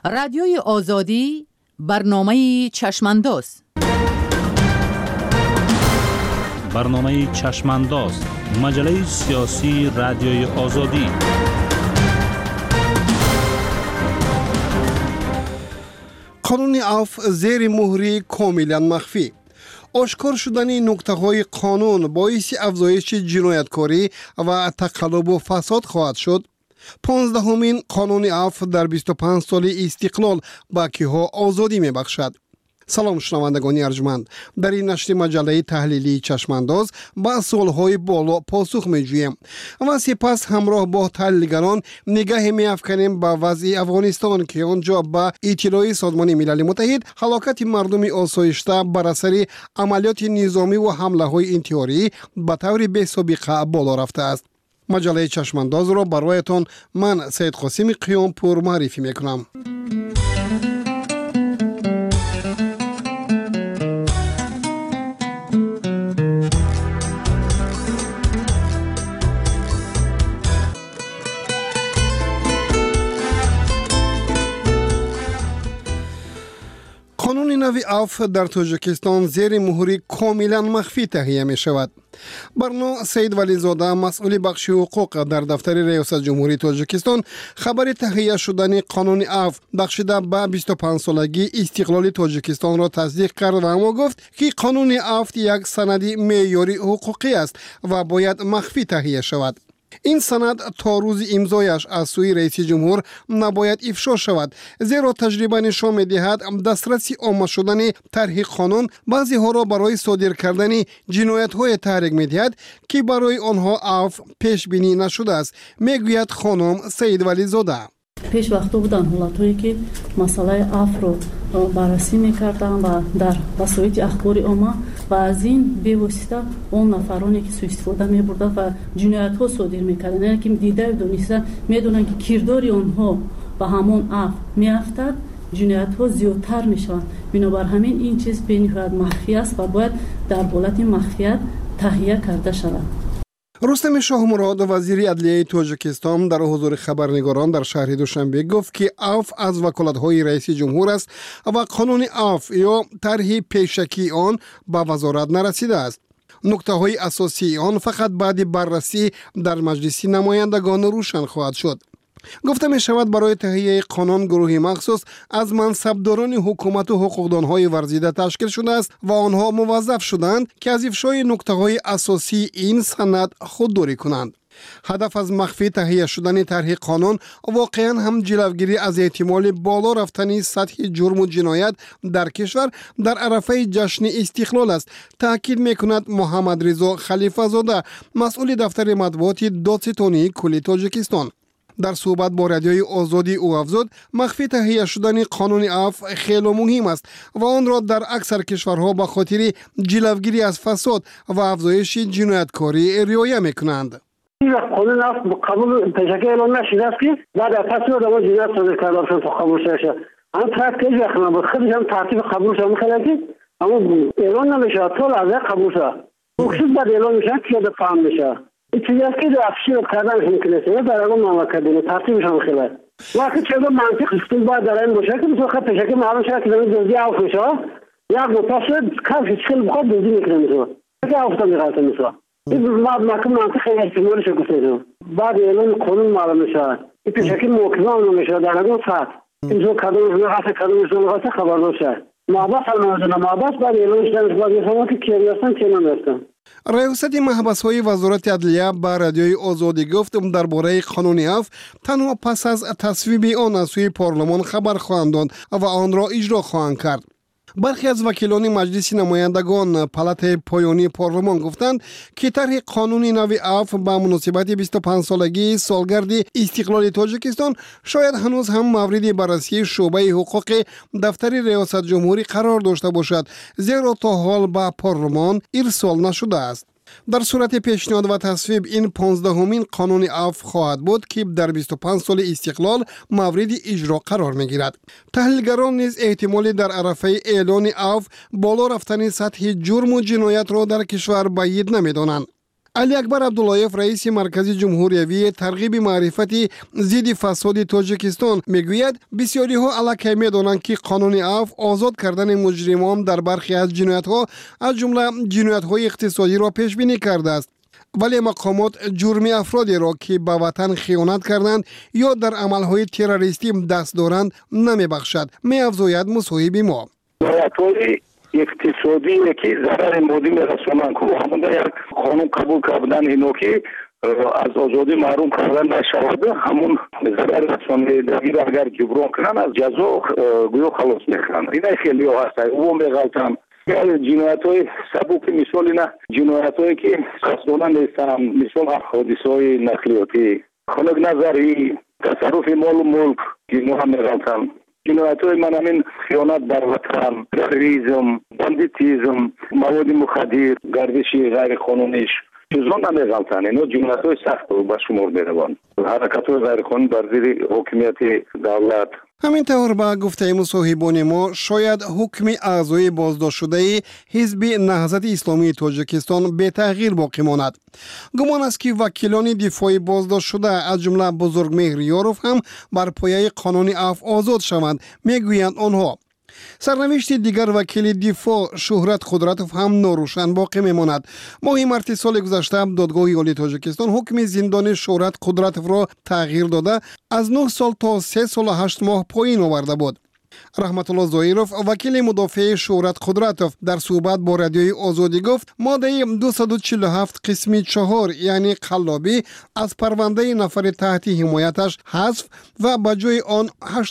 رادیوی آزادی برنامه چشمانداز. برنامه چشمانداز، مجله سیاسی رادیوی آزادی. قانون عفو زیر مهری کاملا مخفی. آشکار شدن نکته‌های قانون باعث افزایش جنایتکاری و تقلب و فساد خواهد شد. 15مین قانون عفو در 25 سال استقلال به کیها آزادی میبخشد. سلام شنوندگان ارجمند، در این نشر مجله تحلیلی چشمانداز با سوالهای بالا پاسخ میجوییم و سپس همراه با تحلیلگران نگاه میافکنیم به وضع افغانستان که آنجا با اطلاع سازمان ملل متحد هلاکت مردم آسایشته بر اثر عملیات نظامی و حمله های انتحاری به طور بی‌سابقه بالا رفته است. مجله چشمانداز را برایتان من سید قاسم قیامپور معرفی میکنم. قانون نو عفو در تاجیکستان زیر مهر کاملا مخفی تهیه می شود. برنا سید ولی زاده مسئول بخش حقوق در دفتر ریاست جمهوری تاجیکستان خبر تهیه شدن قانون عفو بخشیده به 25 سالگی استقلال تاجیکستان را تصدیق کرد و اما گفت که قانون عفو یک سند معیاری حقوقی است و باید مخفی تهیه شود. این سند تا روز امضایش از سوی رئیس جمهور نباید افشا شود، زیرا تجربه نشان می‌دهد دسترسی عام شدن طرح قانون بعضی ها را برای صادر کردن جنایت‌های تحریک می‌دهد که برای آنها عفو پیش بینی نشده است، میگوید خانم سید ولی زاده. پیش وقتا بودن حالتایی که مسئله عفو رو بررسی میکردن و در وسایل اخبار عامه و از این به واسطه اون نفرانی که سوء استفاده میبردن و جنایت ها صادر میکردن، یعنی که دیده و دونسته میدونن که کردار اونها به همون عفو میافتد، جنایت ها زیادتر میشن. بنابر همین این چیز به نهایت مخفی است و باید در حالت مخفیت تهیه کرده شود. رستم شاه مراد وزیر عدلیه تاجیکستان در حضور خبرنگاران در شهر دوشنبه گفت که عفو از وکالت‌های رئیس جمهور است و قانون عفو یا طرح پیشکی آن به وزارت نرسیده است. نکته‌های اساسی آن فقط بعد بررسی در مجلس نمایندگان روشن خواهد شد. گفته می شود برای تهیه قانون گروهی مخصوص از منصبداران حکومت و حقوقدانهای ورزیده تشکیل شده است و آنها موظف شدند که از افشای نکته‌های اساسی این سند خودداری کنند. هدف از مخفی تهیه شدن طرح قانون واقعا هم جلوگیری از احتمال بالا رفتن سطح جرم و جنایت در کشور در عرفه جشن استقلال است، تاکید میکند محمد رضا خلیفه زاده مسئول دفتر مطبوعات دادستانی کل تاجیکستان. در صحبت با رادیوی آزادی او افزود مخفی تهیه شدن قانون عفو خیلی مهم است و آن را در اکثر کشورها به خاطر جلوگیری از فساد و افزایش جنایتکاری رعایت میکنند. این قانون عفو قبول پیشکی اعلام نشده است که بعد از تصویب اما جنایت صادر کرده شد تا قبول شده. آن ترتیب رقم بود خودش هم ترتیب قبول شد می‌خواد که اما اعلام نمیشه تا لحظه قبول شد. مخصوص بعد اعلام میشه که ده فهم میشه. این چیزی است که در افشار کردن میکنه نه در اون مملکت ترتیبش هم خیلی وقتی چه منطق است بعد در این باشه که مثلا پیشکی معلوم شد که دوزی عفو میشه یک متصل کافی خیلی بخواد دوزی میکنه مثلا که عفو میگه مثلا این بعد منطق احتمالش گفته بعد اعلام قانون معلوم میشه این پیشکی موکلان نمیشه در اون ساعت اینجا کدوم هست کدوم هست خبر باشه محبس هم محبس بعد اعلام شدن بعد میفهمن که کی هستن کی نمیستن. ریاست محبس‌های وزارت عدلیه به رادیوی آزادی گفت درباره قانون عفو تنها پس از تصویب آن از سوی پارلمان خبر خواهند داد و آن را اجرا خواهند کرد. برخی از وکیلان مجلس نمایندگان پالات پایانی پارلمان گفتند که طرح قانون نو عفو با مناسبت 25 سالگی سالگرد استقلال تاجیکستان شاید هنوز هم مورد بررسی شعبه حقوق دفتر ریاست جمهوری قرار داشته باشد، زیرا تا حال به پارلمان ارسال نشده است. در صورت پیشنهاد و تصویب این 15مین قانون عفو خواهد بود که در 25 سال استقلال مورد اجرا قرار میگیرد. تحلیلگران نیز احتمال در عرفه اعلان عفو بالا رفتن سطح جرم و جنایت را در کشور بعید نمیدانند. علی اکبر عبداللهیف رئیس مرکز جمهوریوی ترغیب معرفت ضد فساد تاجیکستان میگوید بسیاری ها الکی میدانند که قانون عفو آزاد کردن مجرمان در برخی از جنایت ها از جمله جنایت های اقتصادی را پیش بینی کرده است، ولی مقامات جرم افرادی را که به وطن خیانت کردند یا در عملهای تروریستی دست دارند نمیبخشد. می‌افزاید مصاحب ما. اقتصادی که ضرر مادی میرسونند که همون یک قانون قبول کردن اینو که از آزادی محروم کردن نشود، همون ضرر رسانندگی را اگر جبران کنن از جزا گویا خلاص میکنن. این خیلی هست او میغلطن جنایت های سبک، مثال نه جنایت هایی که قصدانه نیستن، مثال حادثه های نقلیاتی، خلق نظری، تصرف مال و ملک اینو هم میغلطن. جنایت های من همین خیانت بر وطن، تروریسم، بندیتیزم، مواد مخدر، گردش غیر قانونیش چیزان نمیغلطن. اینو جنایت های سخت به شمار میروند. حرکت های غیر قانونی بر ضد حاکمیت دولت. همین طور به گفته مصاحبان ما شاید حکم اعضای بازداشت شده حزب نهضت اسلامی تاجیکستان به تغییر باقی ماند. گمان است که وکیلان دفاع بازداشت شده از جمله بزرگمهر یاروف هم بر پایه قانون عفو آزاد شوند. میگویند آنها سرنوشت دیگر وکیل دفاع شهرت قدرتوف هم ناروشن باقی میماند. ماه مارس سال گذشته دادگاه عالی تاجیکستان حکم زندان شهرت قدرتوف را تغییر داده از 9 سال تا 3 سال و 8 ماه پایین آورده بود. رحمت الله زاهیروف وکیل مدافع شهرت قدرتوف در صحبت با رادیوی آزادی گفت ماده 247 قسم 4 یعنی قلابی از پرونده نفر تحت حمایتش حذف و به جای آن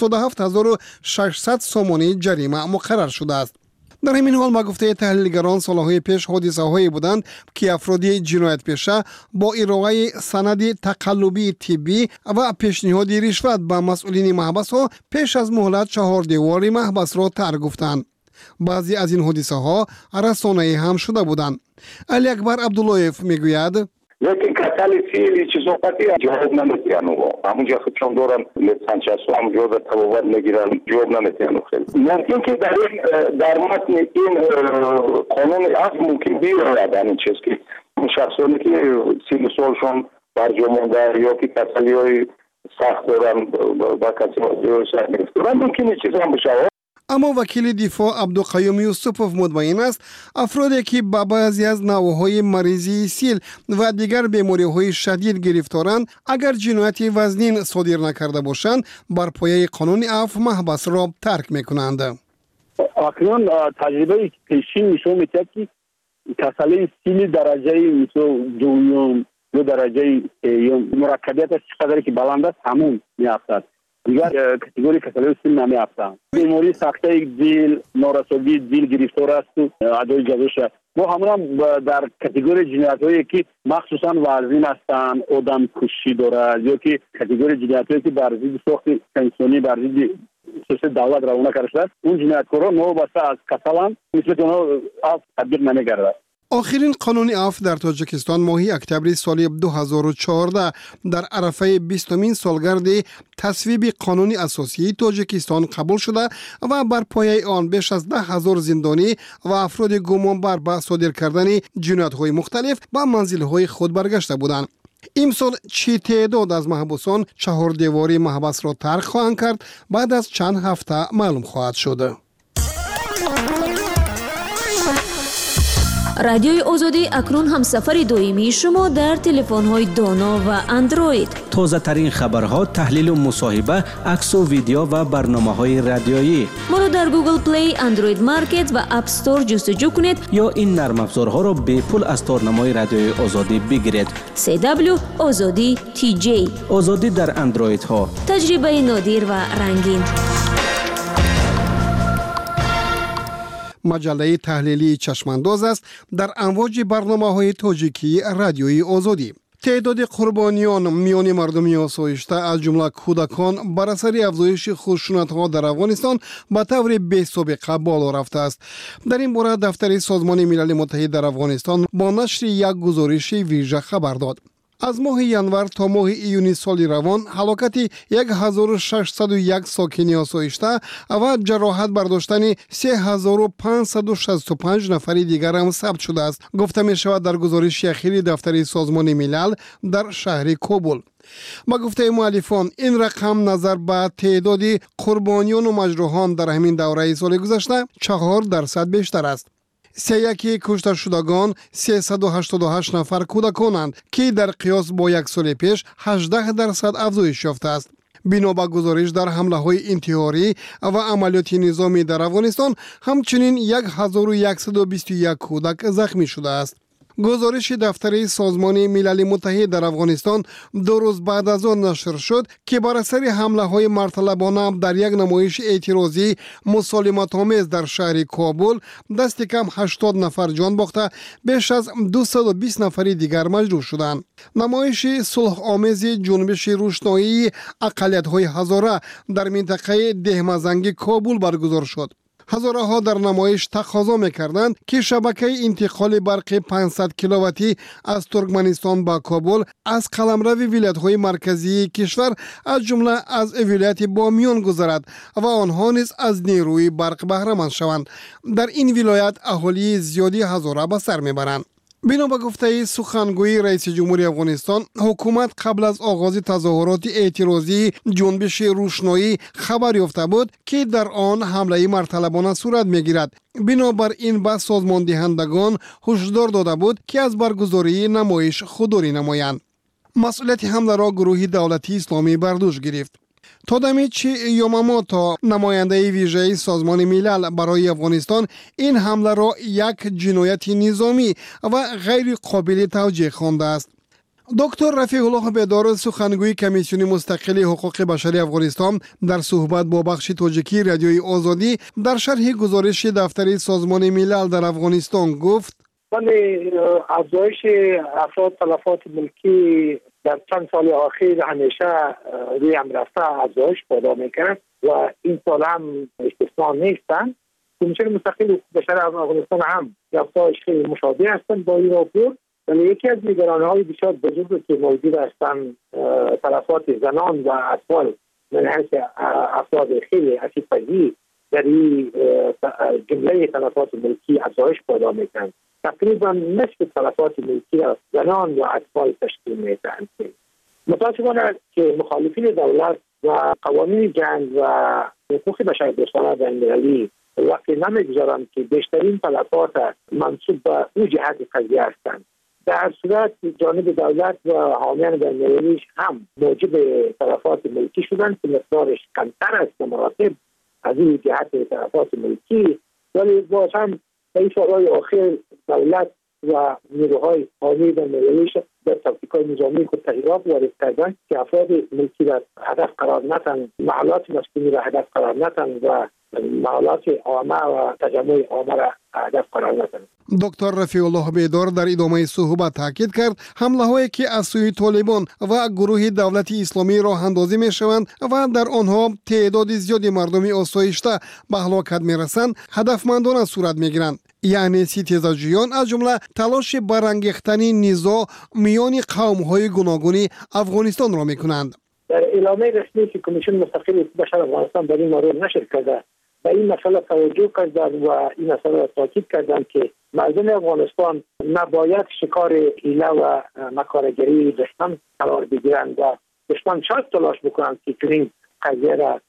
87600 سومانی جریمه مقرر شده است. در همین حال با گفته تحلیلگران سالهای پیش حادثه هایی بودند که افرادی جنایت پیشه با ارائه سند تقلبی طبی و پیشنهاد رشوت به مسئولین محبس ها پیش از مهلت 4 دیوار محبس را ترک گفتند. بعضی از این حادثه ها رسانه‌ای هم شده بودند. علی اکبر عبداللهیف میگوید لیکن کسانی خیلی چیزا قطعی جواب نمیتیان و همونجا خودشون دارن لیسانس و همونجا در تبابت میگیرن جواب نمیتیان خیلی. ممکن که در متن این قانون عفو ممکن بیاید این چیز که شخصانی که 30 سالشون برجا مونده یا که کسانی های سخت دارن با کسی های سخت گرفتن ممکن چیز هم بشه. اما وکیل دفاع عبدالقیوم یوسفوف مطمئن است افرادی که با بعضی از نوع‌های مریضی سیل و دیگر بیماری‌های شدید گرفتارند اگر جنایت وزنین صادر نکرده باشند بر پایه قانون عفو محبس را ترک می‌کنند. اکنون تجربه پیشین نشون می‌دهد که کسانی سیل درجه مثل دوم یا درجه مرکبیتش چقدر که بلند است همون می‌افتد. دیگر کاتگوری کسانی سیل نمی‌افتند. بیماری سخته دل، نارسایی دل گرفتار است و ادای جزاش. ما همون در کاتگوری جنایت‌هایی که مخصوصاً وزین هستند، آدم کشی دارد یا که کاتگوری جنایت‌هایی که بر ضد ساخت پنسیونی بر ضد سیاست دولت روانه کرده است، اون جنایتکاران نوبسته از کسالان مثل اونها عفو تطبیق نمی‌گردد. آخرین قانون عفو در تاجیکستان ماه اکتبر سال 2014 در عرفه 20مین سالگرد تصویب قانون اساسی تاجیکستان قبول شده و بر پایه آن بیش از 10,000 زندانی و افراد گمان بر صادر کردن جنایت‌های مختلف به منزل‌های خود برگشته بودند. امسال چه تعداد از محبوسان 4 دیواری محبس را ترک خواهند کرد بعد از چند هفته معلوم خواهد شد. رادیوی آزادی اکنون هم سفر دائمی شما در تلفن‌های دانا و اندروید. تازه ترین خبرها، تحلیل و مصاحبه، عکس و ویدیو و برنامه‌های رادیویی. ما رو در گوگل پلی، اندروید مارکت و اپ استور جستجو کنید یا این نرم افزارها را به پول از تارنمای رادیوی آزادی بگیرید. CW آزادی TJ. آزادی در اندروید ها. تجربه نادر و رنگین. مجله تحلیلی چشمانداز است در امواج برنامه‌های تاجیکی رادیوی آزادی. تعداد قربانیان میان مردم آسایشته از جمله کودکان بر اثر افزایش خشونت‌ها در افغانستان به طور بی‌سابقه بالا رفته است. در این باره دفتر سازمان ملل متحد در افغانستان با نشر یک گزارش ویژه خبر داد. از ماه ینور تا ماه ایونی سال روان هلاکت 1601 ساکن آسایشته و جراحت برداشتن 3565 نفر دیگر هم ثبت شده است. گفته می شود در گزارش اخیر دفتر سازمان ملل در شهر کابل. با گفته مؤلفان این رقم نظر به تعداد قربانیان و مجروحان در همین دوره سال گذشته 4% بیشتر است. سیاکی کشته شدگان 388 نفر کودکانند که در قیاس با یک سال پیش 18% افزایش یافته است. بنا به گزارش در حمله های انتحاری و عملیات نظامی در افغانستان همچنین 1121 کودک زخمی شده است. گزارش دفتر سازمان ملل متحد در افغانستان 2 روز بعد از آن نشر شد که بر اثر حمله های مرتلبانه در یک نمایش اعتراضی مسالمت آمیز در شهر کابل دست کم 80 نفر جان باخته بیش از 220 نفر دیگر مجروح شدند. نمایش صلح آمیز جنبش روشنایی اقلیت های هزاره در منطقه دهمزنگ کابل برگزار شد. هزاره ها در نمایش تقاضا می‌کردند که شبکه انتقال برق 500 کیلوواتی از ترکمنستان به کابل از قلمرو ولایت‌های مرکزی کشور از جمله از ولایت بامیان گذرد و آنها نیز از نیروی برق بهره مند شوند. در این ولایت اهالی زیادی هزاره به سر میبرند. بنا به گفته سخنگوی رئیس جمهوری افغانستان، حکومت قبل از آغاز تظاهرات اعتراضی جنبش روشنایی خبر یافته بود که در آن حمله مرتلبانه صورت میگیرد. بنابراین به سازمان دهندگان هشدار داده بود که از برگزاری نمایش خودداری نمایند. مسئولیت حمله را گروه دولتی اسلامی بر دوش گرفت. تادامیچی یاماموتو، نماینده ویژه سازمان ملل برای افغانستان، این حمله را یک جنایت نظامی و غیر قابل توجیه خوانده است. دکتر رفیع الله بیدار، سخنگوی کمیسیون مستقل حقوق بشری افغانستان، در صحبت با بخش تاجیکی رادیوی آزادی در شرح گزارش دفتر سازمان ملل در افغانستان گفت: ولی افزایش افراد تلفات ملکی در چند سال اخیر همیشه روی هم رفته افزایش پیدا میکرد و این سال هم استثنا نیستند. کمیسیون مستقل حقوق بشر افغانستان هم افزایش خیلی مشابه هستند با این راپور. ولی یکی از نگرانی‌های بسیار بزرگی که موجود هستند تلفات زنان و اطفال من حیث افراد خیلی آسیب‌پذیر در این جمله تلفات ملکی افزایش پیدا میکنند. تقریبا نصف تلفات ملکی از زنان و اطفال تشکیل میدهند. متاسفانه که مخالفین دولت و قوانین جنگ و حقوق بشردوستانه بین‌المللی وقتی نمیگذارند که بیشترین تلفات منسوب به او جهت قضیه هستند. در صورت جانب دولت و حامیان بین‌المللی هم موجب تلفات ملکی شدند که مقدارش کمتر است به مراتب از این جهت تلفات ملکی، ولی باز هم به این سالهای آخر دولت و نیروهای حامی بین‌المللی در تاکتیک‌های نظامی خود تغییرات وارد کردند که افراد ملکی را هدف قرار ندهند، محلات مسکونی را هدف قرار ندهند و محلات عامه و تجمع عامه را هدف قرار ندهند. دکتر رفیع الله بیدار در ادامه صحبت تاکید کرد حمله هایی که از سوی طالبان و گروه دولتی اسلامی راه اندازی می شوند و در آنها تعداد زیادی مردم آسایشته به هلاکت می رسند هدفمندانه صورت می گیرند. یعنی ستیزجویان از جمله تلاش برانگیختن نزاع میان قوم های گوناگون افغانستان را می کنند. در اعلامیه رسمی که کمیسیون مستقل حقوق بشر افغانستان در این مورد نشر کرده به این مسئله توجه کردند و این مسئله را تاکید کردند که مردم افغانستان نباید شکار حیله و مکارگری دشمن قرار بگیرند و دشمن شاید تلاش بکنند که چنین قضیه را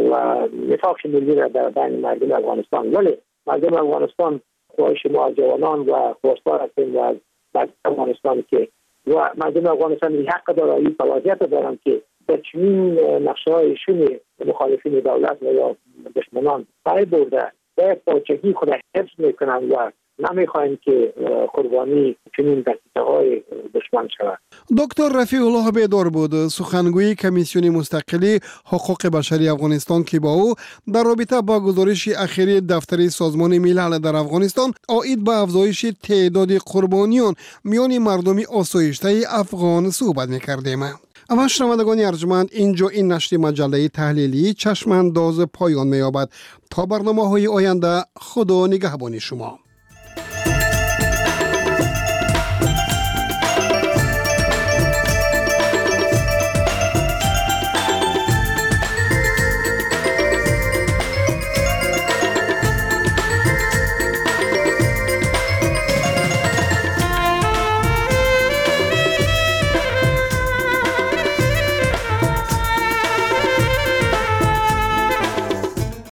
و نفاق ملی را در بین مردم افغانستان، ولی مردم افغانستان خواهش ما جوانان و خواستار هستند و از افغانستان که و مردم افغانستان این حق دارند این صلاحیت دارند که به چنین نقشه‌های شوم مخالفین دولت و یا دشمنان پای برده باید پاچگی خود حفظ میکنند و نمیخواهند که قربانی چنین دستگاه‌های دشمن شود. دکتر رفیع الله بیدار بود، سخنگوی کمیسیون مستقل حقوق بشری افغانستان که با او در رابطه با گزارش اخیر دفتر سازمان ملل در افغانستان عاید به افزایش تعداد قربانیان میان مردم آسایشته افغان صحبت می‌کردیم. اما شنوندگان ارجمند، اینجا این نشر مجله تحلیلی چشمانداز پایان می‌یابد. تا برنامه‌های آینده، خدا نگهبان شما.